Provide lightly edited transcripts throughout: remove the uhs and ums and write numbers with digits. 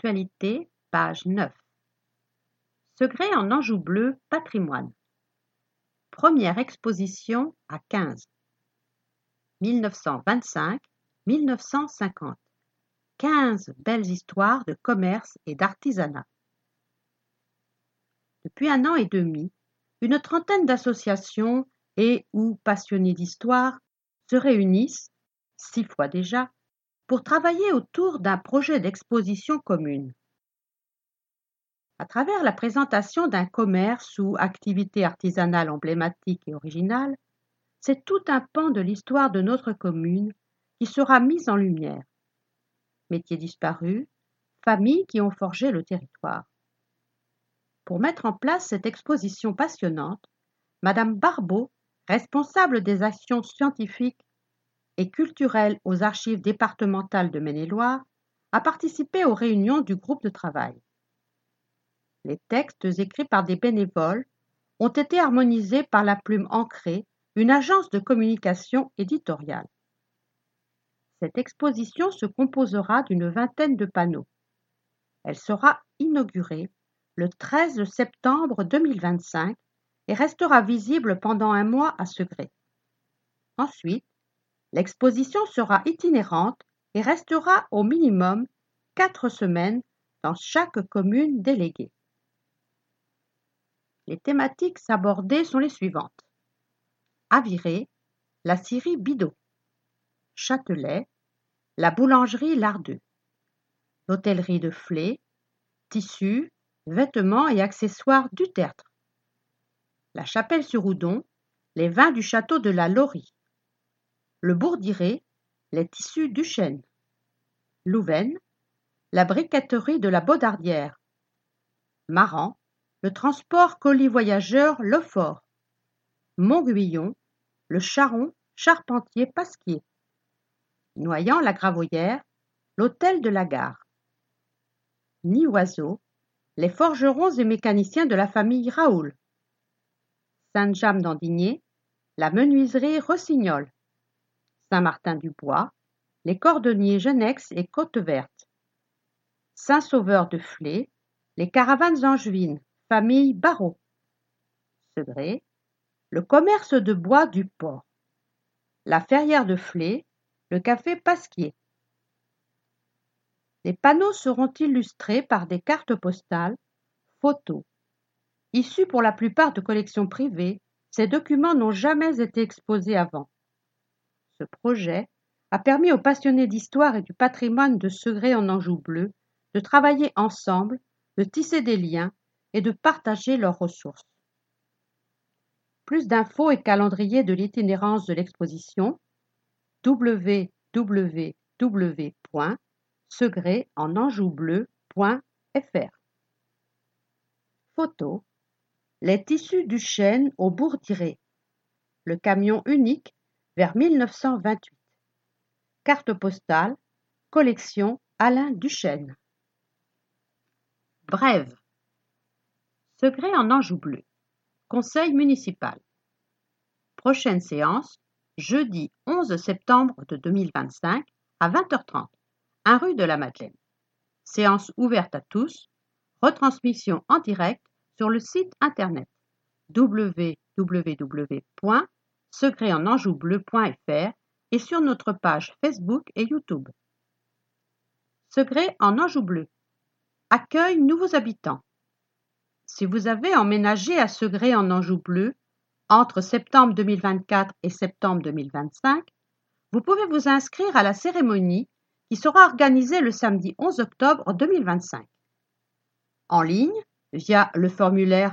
Actualité, page 9. Segré en Anjou bleu, patrimoine. Première exposition à 15. 1925-1950. 15 belles histoires de commerce et d'artisanat. Depuis 1 an et demi, une trentaine d'associations et ou passionnés d'histoire se réunissent, 6 fois déjà, pour travailler autour d'un projet d'exposition commune. À travers la présentation d'un commerce ou activité artisanale emblématique et originale, c'est tout un pan de l'histoire de notre commune qui sera mis en lumière. Métiers disparus, familles qui ont forgé le territoire. Pour mettre en place cette exposition passionnante, Madame Barbeau, responsable des actions scientifiques et culturelles aux archives départementales de Maine-et-Loire, a participé aux réunions du groupe de travail. Les textes écrits par des bénévoles ont été harmonisés par la Plume Ancrée, une agence de communication éditoriale. Cette exposition se composera d'une vingtaine de panneaux. Elle sera inaugurée le 13 septembre 2025 et restera visible pendant 1 mois à Segré. Ensuite, l'exposition sera itinérante et restera au minimum 4 semaines dans chaque commune déléguée. Les thématiques abordées sont les suivantes. Aviré, la scierie Bidot. Châtelet, la boulangerie Lardeux. L'hôtellerie de Flé, tissus, vêtements et accessoires du Tertre. La Chapelle-sur-Oudon, les vins du château de la Laurie. Le Bourdiré, les tissus du Chêne. Louvaine, la briqueterie de la Baudardière. Maran, le transport colis voyageurs Lefort. Montguillon, le charron charpentier Pasquier. Noyant la Gravoyère, l'hôtel de la Gare. Nioiseau, les forgerons et mécaniciens de la famille Raoul. Saint-James-d'Andigné, la menuiserie Rossignol. Saint-Martin-du-Bois, les cordonniers Genex et Côte-Verte. Saint-Sauveur-de-Flé, les caravanes angevines, famille Barrault. Segré, le commerce de bois du port. La Ferrière de Flé, le café Pasquier. Les panneaux seront illustrés par des cartes postales, photos. Issus pour la plupart de collections privées, ces documents n'ont jamais été exposés avant. Ce projet a permis aux passionnés d'histoire et du patrimoine de Segré en Anjou bleu de travailler ensemble, de tisser des liens et de partager leurs ressources. Plus d'infos et calendrier de l'itinérance de l'exposition www.segréenanjoubleu.fr. Photo. Les tissus du Chêne au Bourdiré. Le camion unique vers 1928. Carte postale. Collection Alain Duchesne. Brève. Segré en Anjou bleu. Conseil municipal. Prochaine séance, jeudi 11 septembre de 2025 à 20h30, 1 rue de la Madeleine. Séance ouverte à tous. Retransmission en direct sur le site internet www.segréenanjoubleu.fr et sur notre page Facebook et YouTube. Segré en Anjou bleu. Accueille nouveaux habitants. Si vous avez emménagé à Segré en Anjou bleu entre septembre 2024 et septembre 2025, vous pouvez vous inscrire à la cérémonie qui sera organisée le samedi 11 octobre 2025. En ligne, via le formulaire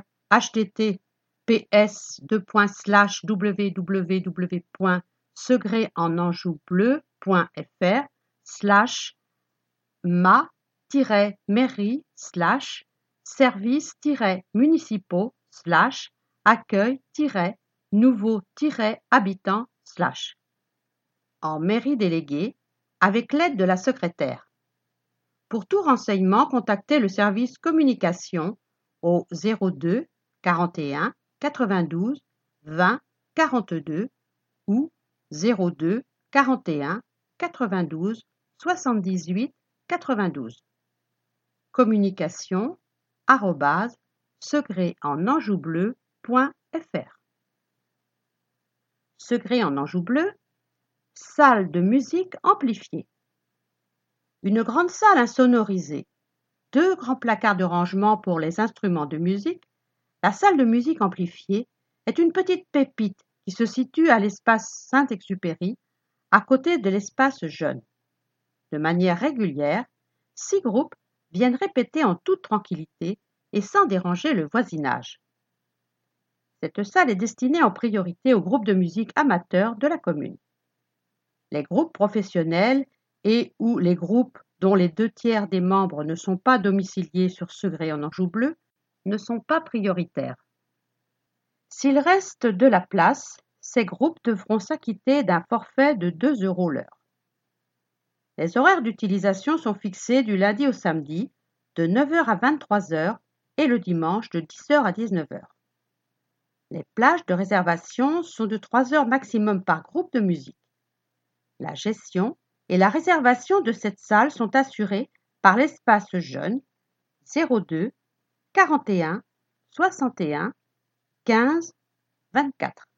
https://ma-mairie/services-municipaux/accueil-nouveaux-habitants/ en mairie déléguée avec l'aide de la secrétaire. Pour tout renseignement, contactez le service communication au 02 41 92 20 42 ou 02 41 92 78 92. communication@secretenanjoubleu.fr. Secret en Anjou bleu, salle de musique amplifiée. Une grande salle insonorisée, 2 grands placards de rangement pour les instruments de musique, la salle de musique amplifiée est une petite pépite qui se situe à l'espace Saint-Exupéry, à côté de l'espace Jeune. De manière régulière, 6 groupes viennent répéter en toute tranquillité et sans déranger le voisinage. Cette salle est destinée en priorité aux groupes de musique amateurs de la commune. Les groupes professionnels et ou les groupes dont les 2/3 des membres ne sont pas domiciliés sur Segré en Anjou bleu ne sont pas prioritaires. S'il reste de la place, ces groupes devront s'acquitter d'un forfait de 2 € l'heure. Les horaires d'utilisation sont fixés du lundi au samedi, de 9h à 23h et le dimanche de 10h à 19h. Les plages de réservation sont de 3 heures maximum par groupe de musique. La gestion et la réservation de cette salle sont assurées par l'espace Jeune 02 41 61 15 24.